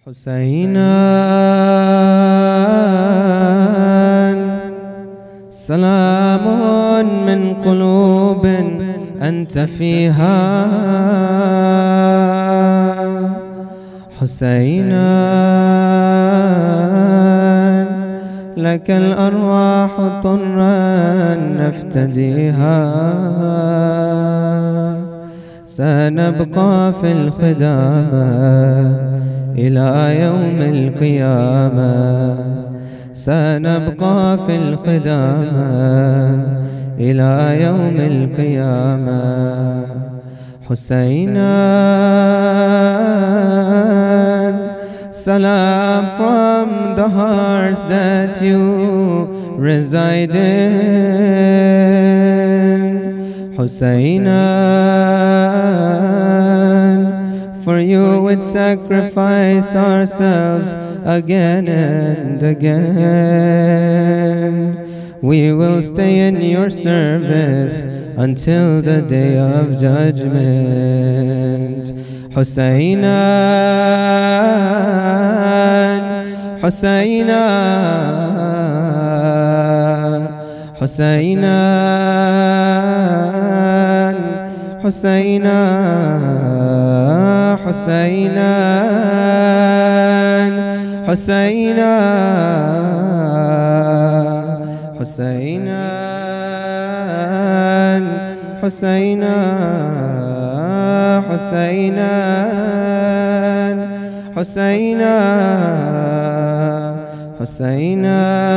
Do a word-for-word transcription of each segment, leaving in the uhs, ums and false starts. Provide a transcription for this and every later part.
حسينا سلام من قلوب أنت فيها حسينا لك الأرواح طرا نفتديها سنبقى في الخدامة إلى يوم القيامة سنبقى في الخدامة إلى يوم القيامة حسينا salam from the hearts that you reside in Husayna. For you would sacrifice ourselves again and again. We will stay in your service until the day of judgment. Husayna, Husayna, Husayna, Husayna, Husayna, Husayna, Husayna, Husayna, Husayna, Husayna, Husayna,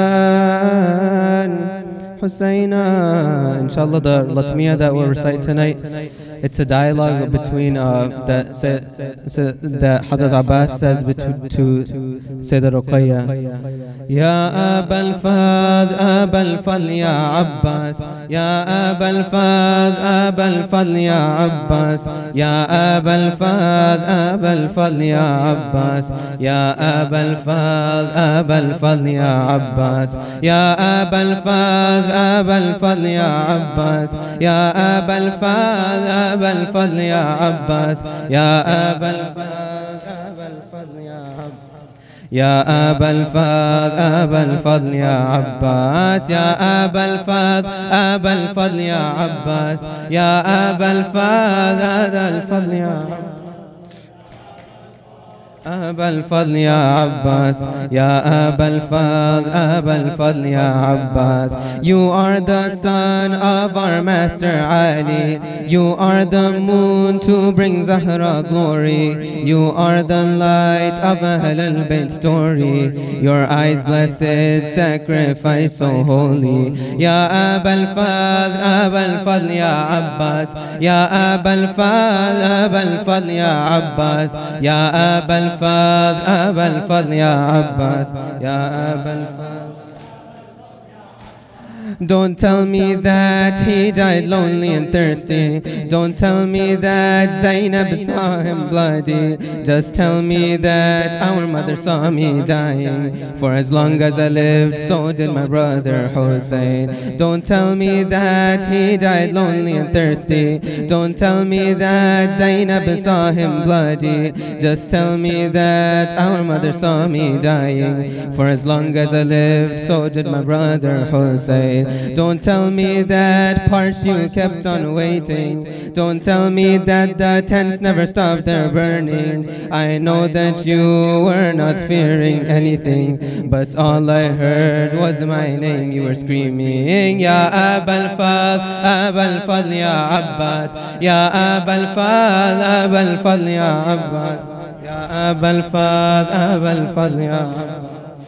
Husayna. Inshallah, the Latmiya that we'll recite tonight, it's a dialogue between uh, that say, say, that Hadrat Abbas says between to Sayyidah Ruqayya. Ya Abal Fadl, Abal Fadl Ya Abbas, Ya Abal Fadl, Abal Fadl Ya Abbas, Ya Abal Fadl, Abal Fadl Ya Abbas, Ya Abal Fadl, Abal Fadl Ya Abbas, Ya Abal Fadl, Abal Fadl Ya Abbas, Ya Abal Fadl, أبا الفضل يا عباس يا أبا الفضل أبا الفضل يا عباس يا أبا الفضل أبا الفضل يا عباس يا أبا الفضل أبا الفضل يا عباس يا أبا الفضل أبا الفضل يا عباس أبا الفضل يا عباس يا أبا الفضل أبا الفضل يا عباس. You are the son of our master Ali. You are the moon to bring Zahra glory. You are the light of Ahl al-Bayt story. Your eyes blessed, sacrifice so holy. Ya Aba al-Fadl, Aba al-Fadl ya Abbas. Ya Aba al-Fadl, Aba al-Fadl ya Abbas. Ya Aba al الفضل أبا الفضل يا عباس يا أبا الفضل. Don't tell me that he died lonely and thirsty. Don't tell me that Zainab saw him bloody. Just tell me that our mother saw me dying. For as long as I lived, so did my brother Hussein. Don't tell me that he died lonely and thirsty. Don't tell me that Zainab saw him bloody. Just tell me that our mother saw me dying. For as long as I lived, so did my brother Hussein. Don't tell me that parts you kept on waiting. Don't tell me that the tents never stopped their burning. I know that you were not fearing anything, but all I heard was my name. You were screaming, Ya Aba al-Fadl, Aba al-Fadl Ya Abbas, Ya Aba al-Fadl, Aba al-Fadl Ya Abbas, Ya Aba al-Fadl, Aba al-Fadl Ya Abbas.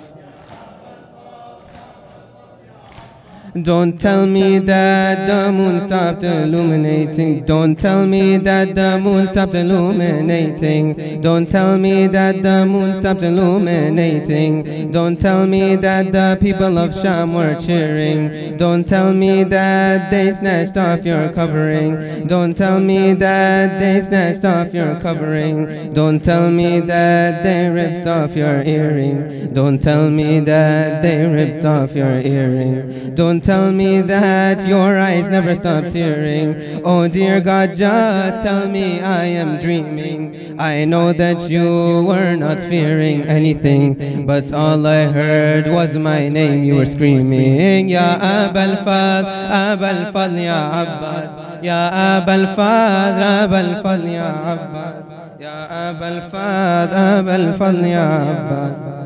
Don't tell me that the moon stopped illuminating. Don't tell me that the moon stopped illuminating. Don't tell me that the moon stopped illuminating. Don't tell me that the people of Sham were cheering. Don't tell me that they snatched off your covering. Don't tell me that they snatched off your covering. Don't tell me that they ripped off your earring. Don't tell me that they ripped off your earring. Don't tell me that your eyes never stop tearing. Oh dear God, just tell me I am dreaming. I know that you were not fearing anything, but all I heard was my name. You were screaming, Ya Abul Fadl, Abul Fadl, Ya Abbas, Ya Abul Fadl, Abul Fadl, Ya Abbas, Ya Abul Fadl, Abul Fadl, Ya Abbas.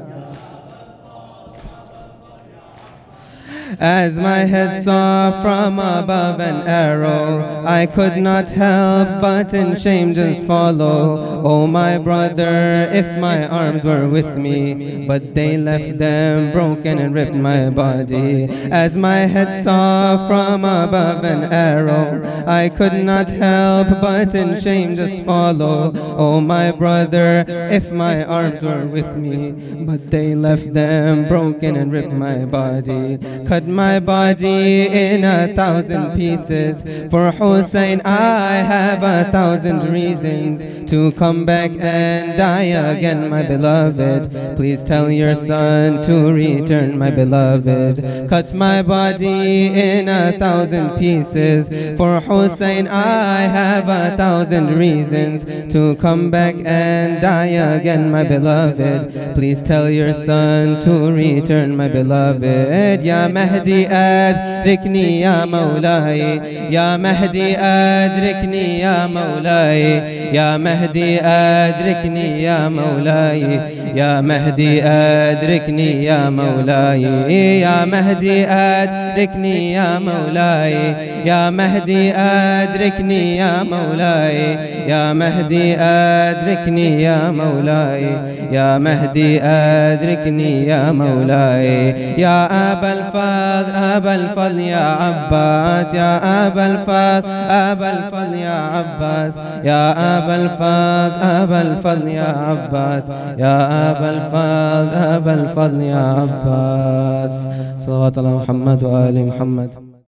As my head saw from above an arrow, I could not help but in shame just follow. Oh my brother, if my arms were with me, but they left them broken and ripped my body. As my head saw from above an arrow, I could not help but in shame just follow. Oh my brother, if my arms were with me, but they left them broken and ripped my body. Cut my body in a thousand pieces. For Hussein I have a thousand reasons to come back and die again, my beloved. Please tell your son to return, my beloved. Cut my body in a thousand pieces. For Hussein I have a thousand reasons to come back and die again, my beloved. Please tell your son to return, my beloved. Ya Mahdi أدركني يا مولاي، يا مهدي أدركني يا مولاي، يا مهدي أدركني يا مولاي، يا مهدي أدركني يا مولاي، يا مهدي أدركني يا مولاي، يا مهدي أدركني يا مولاي، يا مهدي أدركني يا مولاي، يا مهدي أدركني يا مولاي. يا أبا الفضل أبا الفضل يا عباس، يا أبا الفضل أبا الفضل يا عباس، يا أبا الفضل أبا الفضل يا عباس، يا أبا الفضل أبا الفضل يا عباس. صلوات على محمد وآل محمد.